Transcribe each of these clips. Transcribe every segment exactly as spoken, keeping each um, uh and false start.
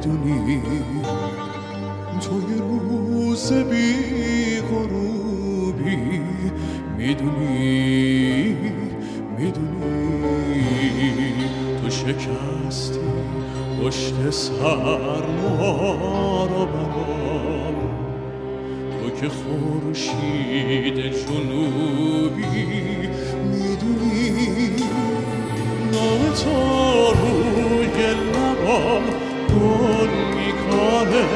میدونی توی روز بی غروبی میدونی میدونی تو شکستی پشت سر ما رو برام تو که خورشید جنوبی میدونی نام تو روی لبام گل میکنه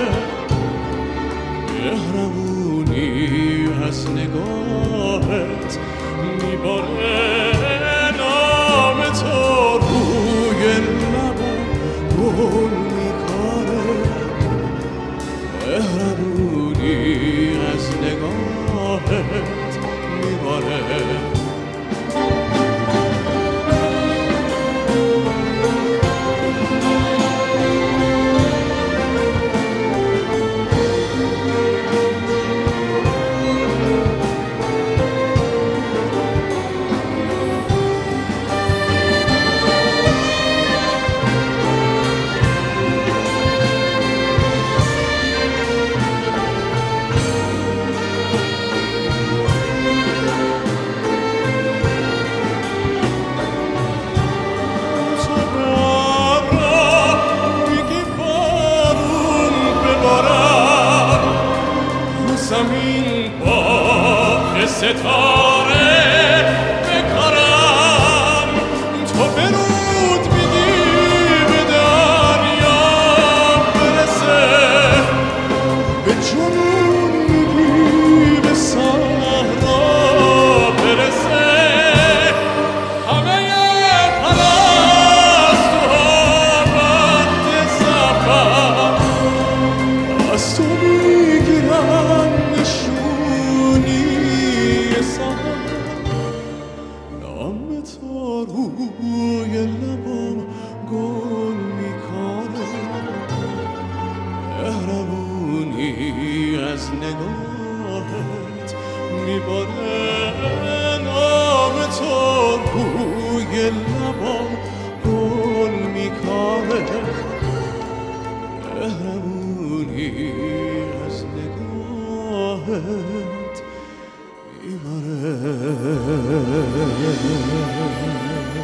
مهربونی از نگاهت میباره نام تو روی لبام گل میکنه مهربونی از نگاهت میباره زمین با ستاره بکارم تو برود میگی به دریا برسه به جنون میگی به صحرا برسه همه پرستوها بند سفر از تو میگیرن نام تو روی لبام گل میکنه مهربونی از نگاهت میباره نام تو روی لبام گل میکنه مهربونی از نگاهت میباره